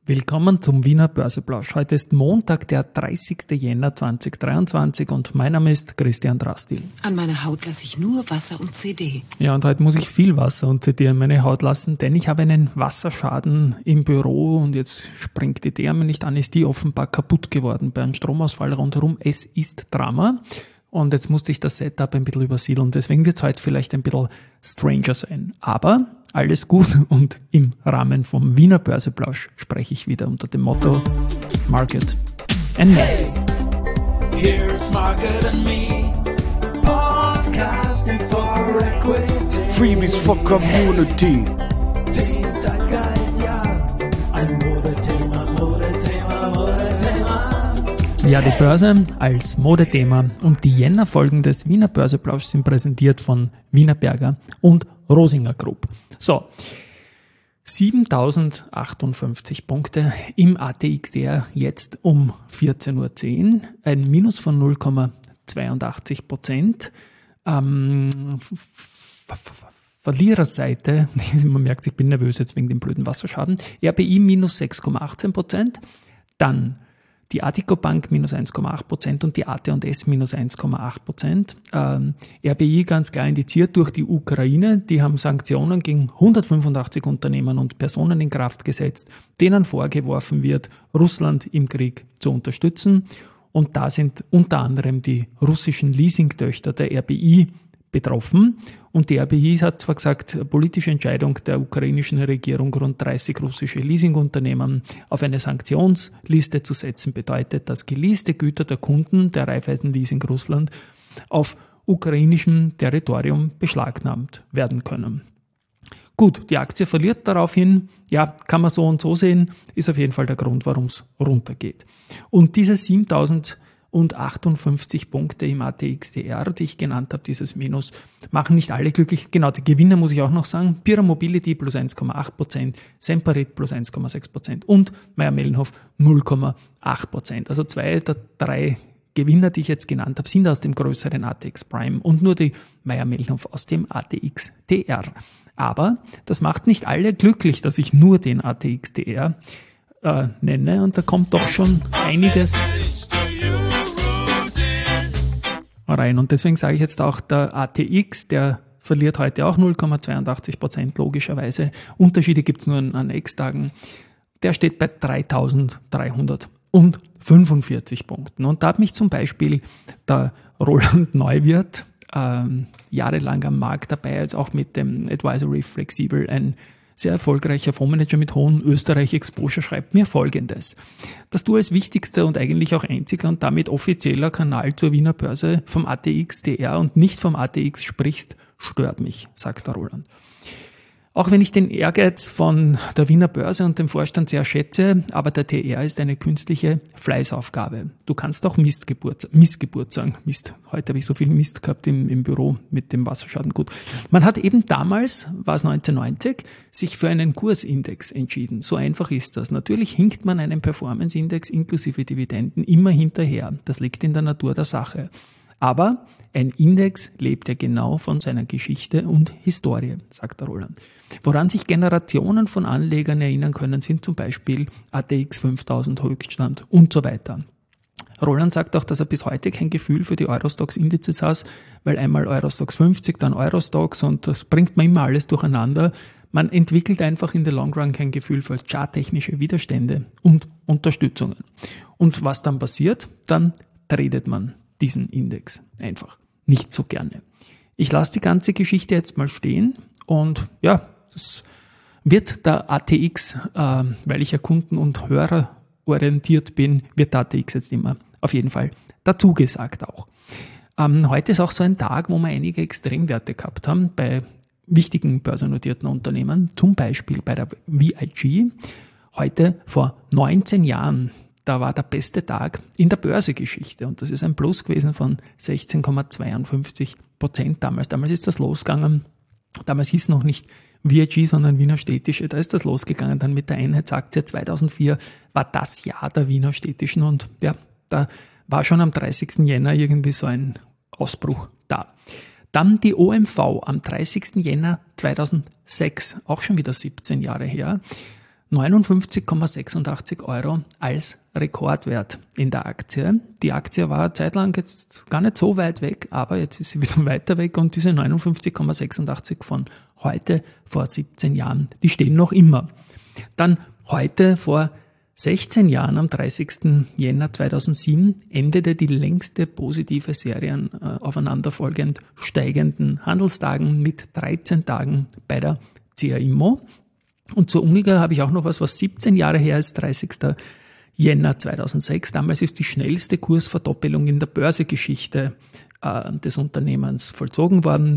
Willkommen zum Wiener Börseplausch. Heute ist Montag, der 30. Jänner 2023 und mein Name ist Christian Drastil. An meine Haut lasse ich nur Wasser und CD. Ja, und heute muss ich viel Wasser und CD an meine Haut lassen, denn ich habe einen Wasserschaden im Büro und jetzt springt die Therme nicht an, ist die offenbar kaputt geworden bei einem Stromausfall rundherum. Es ist Drama. Und jetzt musste ich das Setup ein bisschen übersiedeln. Deswegen wird es heute vielleicht ein bisschen stranger sein. Aber alles gut und im Rahmen vom Wiener Börseplausch spreche ich wieder unter dem Motto Market and Me. Hey, here's Market and Me, podcasting for equity. Freebies for Community. Den Zeitgeist, ja, ein Modethema. Ja, die Börse als Modethema und die Jänner-Folgen des Wiener Börseplauschs sind präsentiert von Wienerberger und Rosinger Group. So, 7.058 Punkte im ATXDR jetzt um 14.10 Uhr, ein Minus von 0,82%. Verliererseite, man merkt, ich bin nervös jetzt wegen dem blöden Wasserschaden, RBI minus 6,18%, dann die Addiko Bank minus 1,8% und die AT&S minus 1,8%. RBI ganz klar indiziert durch die Ukraine. Die haben Sanktionen gegen 185 Unternehmen und Personen in Kraft gesetzt, denen vorgeworfen wird, Russland im Krieg zu unterstützen. Und da sind unter anderem die russischen Leasingtöchter der RBI betroffen. Und die RBI hat zwar gesagt, politische Entscheidung der ukrainischen Regierung, rund 30 russische Leasingunternehmen auf eine Sanktionsliste zu setzen, bedeutet, dass geleaste Güter der Kunden der Raiffeisen Leasing Russland auf ukrainischem Territorium beschlagnahmt werden können. Gut, die Aktie verliert daraufhin, ja, kann man so und so sehen, ist auf jeden Fall der Grund, warum es runtergeht. Und diese 7.058 Punkte im ATXDR, die ich genannt habe, dieses Minus, machen nicht alle glücklich. Genau, die Gewinner muss ich auch noch sagen. Pierer Mobility plus 1,8%, Semperit plus 1,6% und Mayr-Melnhof 0,8%. Also 2 der 3 Gewinner, die ich jetzt genannt habe, sind aus dem größeren ATX Prime und nur die Mayr-Melnhof aus dem ATXDR. Aber das macht nicht alle glücklich, dass ich nur den ATXDR nenne, und da kommt doch schon einiges rein. Und deswegen sage ich jetzt auch, der ATX, der verliert heute auch 0,82%, logischerweise. Unterschiede gibt es nur an X-Tagen. Der steht bei 3.345 Punkten. Und da hat mich zum Beispiel der Roland Neuwirth jahrelang am Markt dabei, als auch mit dem Advisory Flexibel, ein sehr erfolgreicher Fondsmanager mit hohem Österreich-Exposure, schreibt mir Folgendes: Dass du als wichtigster und eigentlich auch einziger und damit offizieller Kanal zur Wiener Börse vom ATXDR und nicht vom ATX sprichst, stört mich, sagt der Roland. Auch wenn ich den Ehrgeiz von der Wiener Börse und dem Vorstand sehr schätze, aber der TR ist eine künstliche Fleißaufgabe. Du kannst auch Missgeburt sagen. Mist, heute habe ich so viel Mist gehabt im Büro mit dem Wasserschaden. Gut. Man hat eben damals, war es 1990, sich für einen Kursindex entschieden. So einfach ist das. Natürlich hinkt man einem Performance-Index inklusive Dividenden immer hinterher. Das liegt in der Natur der Sache. Aber ein Index lebt ja genau von seiner Geschichte und Historie, sagt der Roland. Woran sich Generationen von Anlegern erinnern können, sind zum Beispiel ATX 5000 Höchststand und so weiter. Roland sagt auch, dass er bis heute kein Gefühl für die Eurostoxx-Indizes hat, weil einmal Eurostoxx 50, dann Eurostoxx, und das bringt man immer alles durcheinander. Man entwickelt einfach in the long run kein Gefühl für charttechnische Widerstände und Unterstützungen. Und was dann passiert? Dann tradet man diesen Index einfach nicht so gerne. Ich lasse die ganze Geschichte jetzt mal stehen und ja, das wird der ATX, weil ich ja Kunden- und Hörer orientiert bin, wird der ATX jetzt immer auf jeden Fall dazu gesagt auch. Heute ist auch so ein Tag, wo wir einige Extremwerte gehabt haben bei wichtigen börsennotierten Unternehmen, zum Beispiel bei der VIG. Heute vor 19 Jahren, da war der beste Tag in der Börsegeschichte und das ist ein Plus gewesen von 16,52% damals. Damals ist das losgegangen. Damals hieß noch nicht VIG, sondern Wiener Städtische. Da ist das losgegangen dann mit der Einheitsaktie. 2004 war das Jahr der Wiener Städtischen und ja, da war schon am 30. Jänner irgendwie so ein Ausbruch da. Dann die OMV am 30. Jänner 2006, auch schon wieder 17 Jahre her. 59,86 Euro als Rekordwert in der Aktie. Die Aktie war zeitlang jetzt gar nicht so weit weg, aber jetzt ist sie wieder weiter weg und diese 59,86 von heute vor 17 Jahren, die stehen noch immer. Dann heute vor 16 Jahren, am 30. Jänner 2007, endete die längste positive Serie aufeinanderfolgend steigenden Handelstagen mit 13 Tagen bei der CA Immo. Und zur Uniga habe ich auch noch was 17 Jahre her ist, 30. Jänner 2006. Damals ist die schnellste Kursverdoppelung in der Börsegeschichte des Unternehmens vollzogen worden.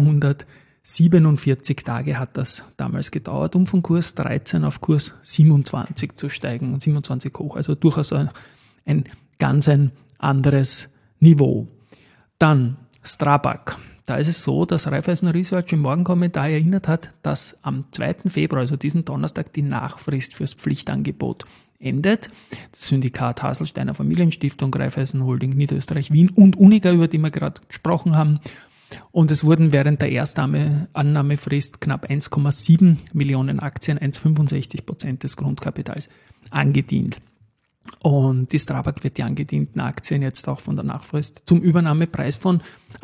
247 Tage hat das damals gedauert, um von Kurs 13 auf Kurs 27 zu steigen und 27 hoch. Also durchaus ein ganz anderes Niveau. Dann Strabag. Da ist es so, dass Raiffeisen Research im Morgenkommentar erinnert hat, dass am 2. Februar, also diesen Donnerstag, die Nachfrist fürs Pflichtangebot endet. Das Syndikat Haselsteiner Familienstiftung, Raiffeisen Holding Niederösterreich Wien und Uniga, über die wir gerade gesprochen haben. Und es wurden während der Erstannahmefrist knapp 1,7 Millionen Aktien, 1,65% des Grundkapitals, angedient. Und die Strabag wird die angedienten Aktien jetzt auch von der Nachfrist zum Übernahmepreis von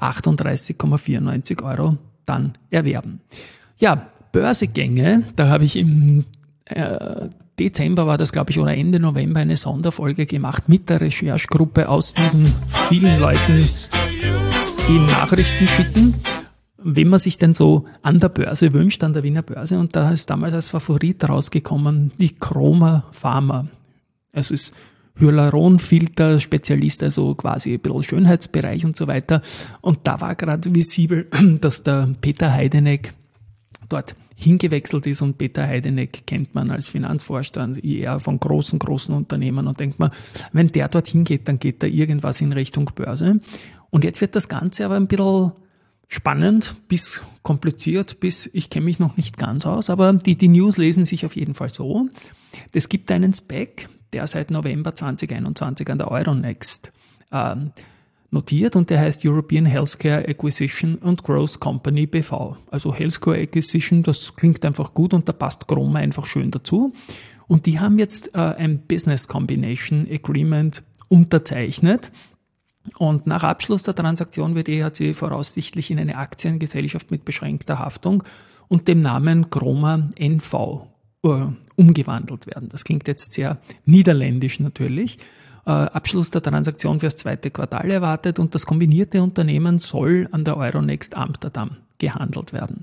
38,94 Euro dann erwerben. Ja, Börsegänge, da habe ich im Dezember war das, glaube ich, oder Ende November eine Sonderfolge gemacht mit der Recherchegruppe aus diesen vielen Leuten, die Nachrichten schicken, wenn man sich denn so an der Börse wünscht, an der Wiener Börse. Und da ist damals als Favorit rausgekommen die Chroma Pharma. Es ist Hyaluronfilter-Spezialist, also quasi ein bisschen Schönheitsbereich und so weiter. Und da war gerade visibel, dass der Peter Heideneck dort hingewechselt ist. Und Peter Heideneck kennt man als Finanzvorstand eher von großen Unternehmen. Und denkt man, wenn der dort hingeht, dann geht da irgendwas in Richtung Börse. Und jetzt wird das Ganze aber ein bisschen spannend bis kompliziert, bis ich kenne mich noch nicht ganz aus. Aber die News lesen sich auf jeden Fall so. Es gibt einen SPAC, der seit November 2021 an der Euronext notiert und der heißt European Healthcare Acquisition and Growth Company BV. Also Healthcare Acquisition, das klingt einfach gut und da passt Chroma einfach schön dazu. Und die haben jetzt ein Business Combination Agreement unterzeichnet. Und nach Abschluss der Transaktion wird EHC voraussichtlich in eine Aktiengesellschaft mit beschränkter Haftung und dem Namen Chroma NV umgewandelt werden. Das klingt jetzt sehr niederländisch natürlich. Abschluss der Transaktion fürs 2. Quartal erwartet und das kombinierte Unternehmen soll an der Euronext Amsterdam gehandelt werden.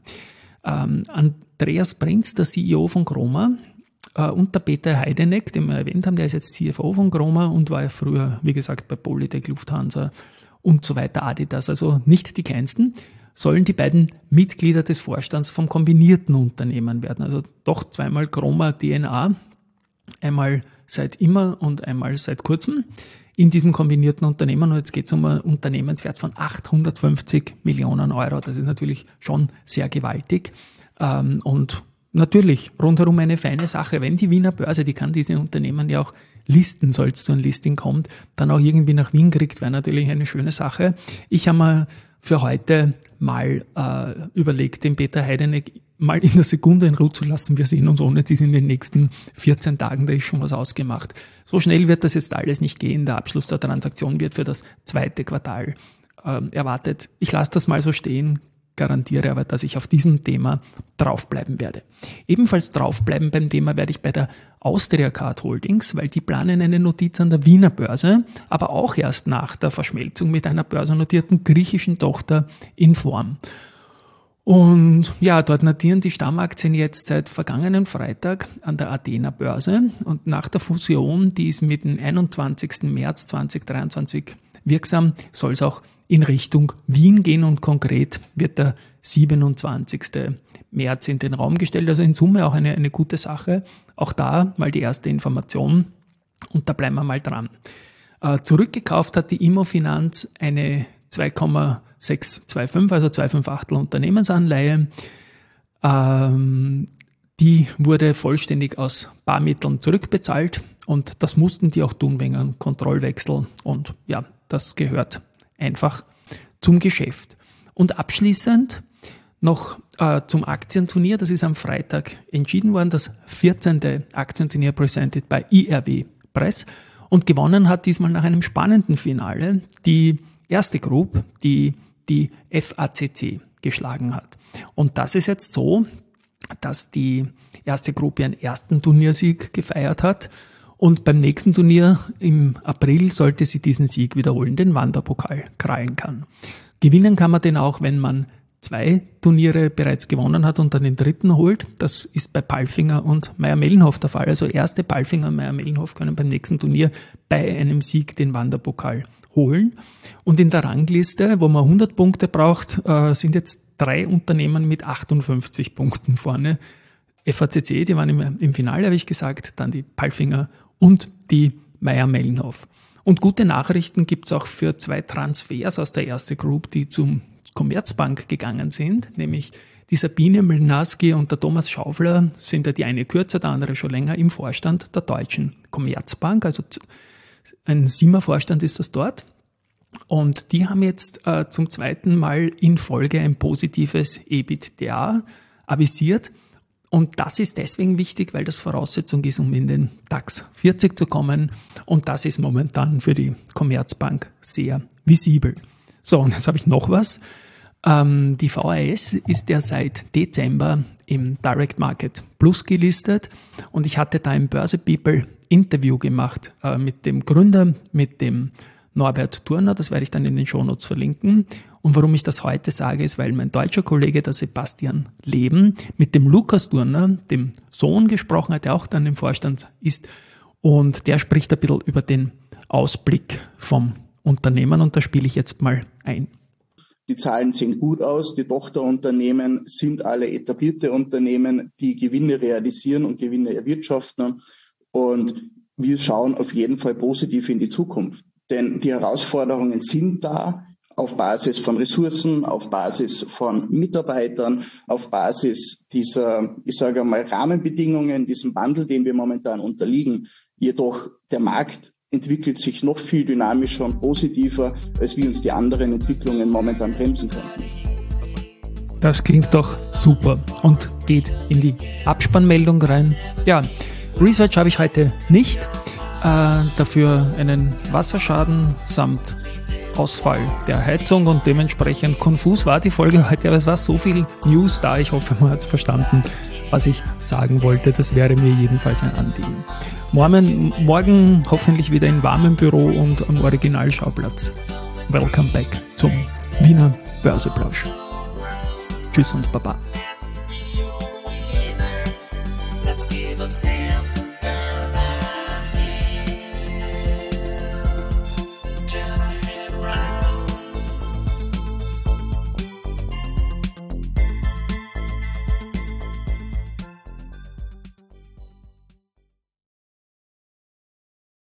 Andreas Prinz, der CEO von Chroma, und der Peter Heideneck, den wir erwähnt haben, der ist jetzt CFO von Chroma und war ja früher, wie gesagt, bei Polytech, Lufthansa und so weiter, Adidas, also nicht die kleinsten, sollen die beiden Mitglieder des Vorstands vom kombinierten Unternehmen werden. Also doch zweimal Chroma DNA, einmal seit immer und einmal seit kurzem in diesem kombinierten Unternehmen. Und jetzt geht es um einen Unternehmenswert von 850 Millionen Euro. Das ist natürlich schon sehr gewaltig. Und natürlich rundherum eine feine Sache. Wenn die Wiener Börse, die kann diese Unternehmen ja auch listen, soll es zu einem Listing kommt, dann auch irgendwie nach Wien kriegt, wäre natürlich eine schöne Sache. Ich habe mir für heute mal überlegt, den Peter Heideneck mal in der Sekunde in Ruhe zu lassen. Wir sehen uns ohne dies in den nächsten 14 Tagen, da ist schon was ausgemacht. So schnell wird das jetzt alles nicht gehen. Der Abschluss der Transaktion wird für das 2. Quartal erwartet. Ich lasse das mal so stehen, garantiere aber, dass ich auf diesem Thema draufbleiben werde. Ebenfalls draufbleiben beim Thema werde ich bei der Austria Card Holdings, weil die planen eine Notiz an der Wiener Börse, aber auch erst nach der Verschmelzung mit einer börsennotierten griechischen Tochter Inform. Und ja, dort notieren die Stammaktien jetzt seit vergangenen Freitag an der Athena Börse und nach der Fusion, die ist mit dem 21. März 2023 wirksam, soll es auch in Richtung Wien gehen und konkret wird der 27. März in den Raum gestellt. Also in Summe auch eine gute Sache. Auch da mal die erste Information und da bleiben wir mal dran. Zurückgekauft hat die Immofinanz eine 2,625, also 2,5 Unternehmensanleihe. Die wurde vollständig aus Barmitteln zurückbezahlt und das mussten die auch tun wegen einem Kontrollwechsel und ja, das gehört einfach zum Geschäft. Und abschließend noch zum Aktienturnier. Das ist am Freitag entschieden worden, das 14. Aktienturnier presented by IRW Press. Und gewonnen hat diesmal nach einem spannenden Finale die erste Group, die FACC geschlagen hat. Und das ist jetzt so, dass die erste Group ihren ersten Turniersieg gefeiert hat. Und beim nächsten Turnier im April sollte sie diesen Sieg wiederholen, den Wanderpokal krallen kann. Gewinnen kann man den auch, wenn man 2 Turniere bereits gewonnen hat und dann den dritten holt. Das ist bei Palfinger und Mayr-Melnhof der Fall. Also erste Palfinger und Mayr-Melnhof können beim nächsten Turnier bei einem Sieg den Wanderpokal holen. Und in der Rangliste, wo man 100 Punkte braucht, sind jetzt 3 Unternehmen mit 58 Punkten vorne. FACC, die waren im Finale, habe ich gesagt, dann die Palfinger und die Mayr-Melnhof. Und gute Nachrichten gibt es auch für 2 Transfers aus der ersten Group, die zum Commerzbank gegangen sind, nämlich die Sabine Mlnarsky und der Thomas Schaufler sind ja die eine kürzer, der andere schon länger im Vorstand der Deutschen Commerzbank, also ein 7er Vorstand ist das dort. Und die haben jetzt zum zweiten Mal in Folge ein positives EBITDA avisiert. Und das ist deswegen wichtig, weil das Voraussetzung ist, um in den DAX 40 zu kommen. Und das ist momentan für die Commerzbank sehr visibel. So, und jetzt habe ich noch was. Die VAS ist ja seit Dezember im Direct Market Plus gelistet. Und ich hatte da im Börse People Interview gemacht mit dem Gründer, mit dem Norbert Turner. Das werde ich dann in den Shownotes verlinken. Und warum ich das heute sage, ist, weil mein deutscher Kollege, der Sebastian Leben, mit dem Lukas Turner, dem Sohn, gesprochen hat, der auch dann im Vorstand ist. Und der spricht ein bisschen über den Ausblick vom Unternehmen. Und da spiele ich jetzt mal ein. Die Zahlen sehen gut aus. Die Tochterunternehmen sind alle etablierte Unternehmen, die Gewinne realisieren und Gewinne erwirtschaften. Und wir schauen auf jeden Fall positiv in die Zukunft. Denn die Herausforderungen sind da auf Basis von Ressourcen, auf Basis von Mitarbeitern, auf Basis dieser, ich sage mal, Rahmenbedingungen, diesem Wandel, den wir momentan unterliegen. Jedoch der Markt entwickelt sich noch viel dynamischer und positiver, als wir uns die anderen Entwicklungen momentan bremsen könnten. Das klingt doch super und geht in die Abspannmeldung rein. Ja, Research habe ich heute nicht. Dafür einen Wasserschaden samt Ausfall der Heizung und dementsprechend konfus war die Folge heute, aber es war so viel News da. Ich hoffe, man hat es verstanden, was ich sagen wollte. Das wäre mir jedenfalls ein Anliegen. Morgen hoffentlich wieder in warmem Büro und am Originalschauplatz. Welcome back zum Wiener Börseplausch. Tschüss und Baba.